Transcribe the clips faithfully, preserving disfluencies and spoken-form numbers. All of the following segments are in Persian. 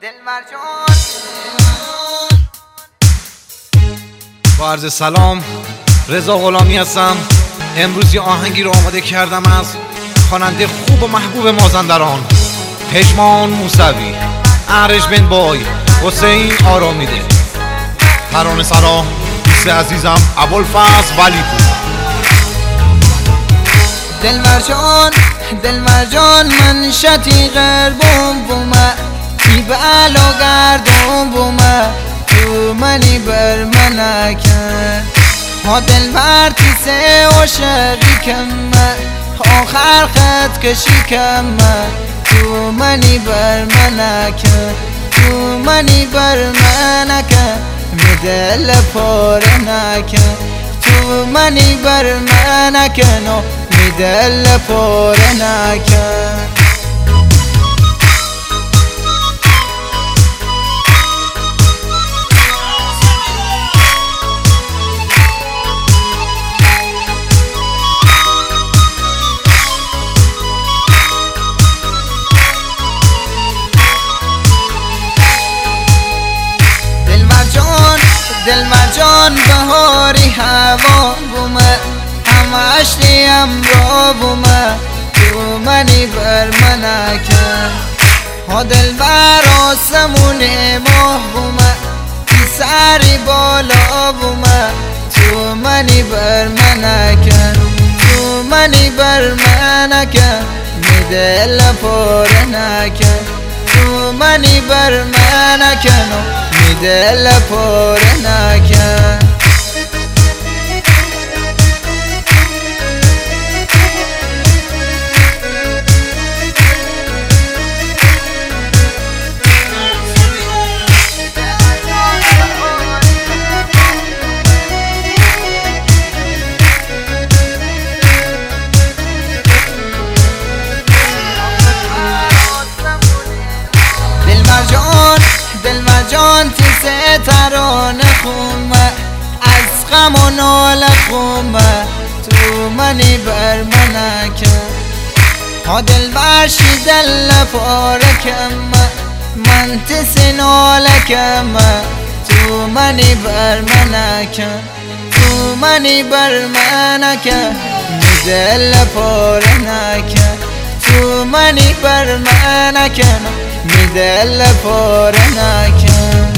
دلبر جان. با عرض سلام، رضا غلامی هستم. امروز یه آهنگی رو آماده کردم از خواننده خوب و محبوب مازندران، پژمان موسوی، ارج بن بای، حسین آرامیده. ترانه سرا دوست عزیزم ابوالفضل ولی پور. دلبر جان دلبر جان من شتی غربم بومه تی بالا گردم بومه تو منی بر من کن ها دلبر تی سه و شقی کمه آخر خط کشی کمه تو منی بر من کن تو منی بر من کن می دل پاره نکن تو منی بر من کن می دل پاره نکن. دلبر جان بهاری هوا بومه همش نیم را بومه تو منی بر من کن ها دلبر آسمون ماه بومه تی سری بالا بومه تو منی بر من کن تو منی بر من کن می دل پاره نکن تو منی بر من کن می دل پاره نکن. دلبر جان تی سه ترانه خومه از غم و ناله خومه تو منی بر من کن ها دلبر شی دل پاره کمه من تی سی ناله کمه تو منی بر من کن تو منی بر من کن می دل پاره نکن تو منی بر من کن می دل پاره نکن.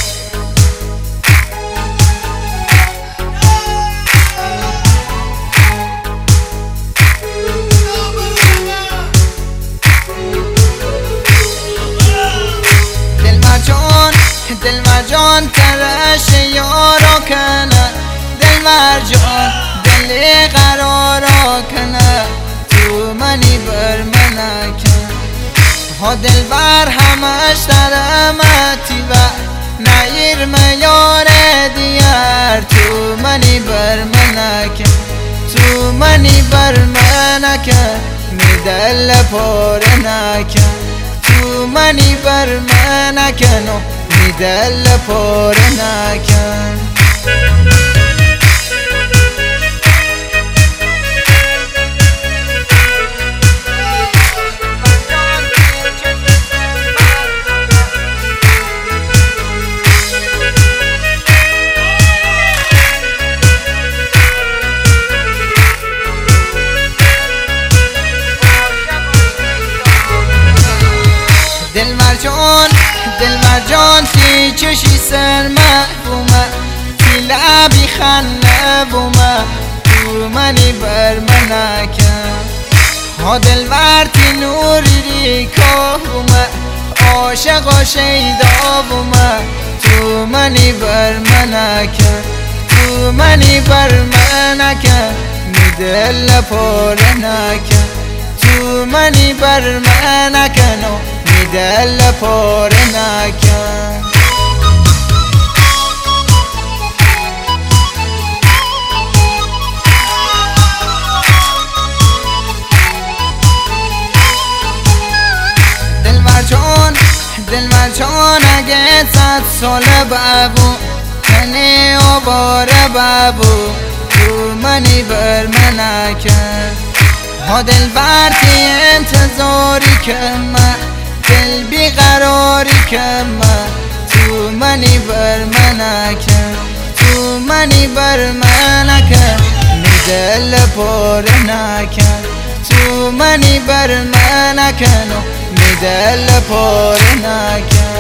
دلبر جان دلبر جان ترش یارا کنه دلبر جان دل قرارا کنه تو منی بر من کن ها دلبر همش درمتی و نیر میار دیار تو منی بر من کن تو منی بر من کن می دل پاره نکن تو منی بر من کن می دل پاره نکن. دلبر جان دلبر جان تی چشی سر محبومه تی لبی خنده بومه تو منی بر من کن ها دلبر تی نوری ریکا بومه عاشق و شیدا بومه تو منی بر من کن تو منی بر من کن می دل پاره نکن تو منی بر من کن می دل پاره نکن. دلبر جان دلبر جان اگه صد ساله بابو کنی و باره بابو تو منی بر من کن ها دلبر تی انتظاری که من دل بیقراری که من تو منی بر من نکن تو منی بر من نکن می دل پر نکن تو منی بر من نکن می دل پر نکن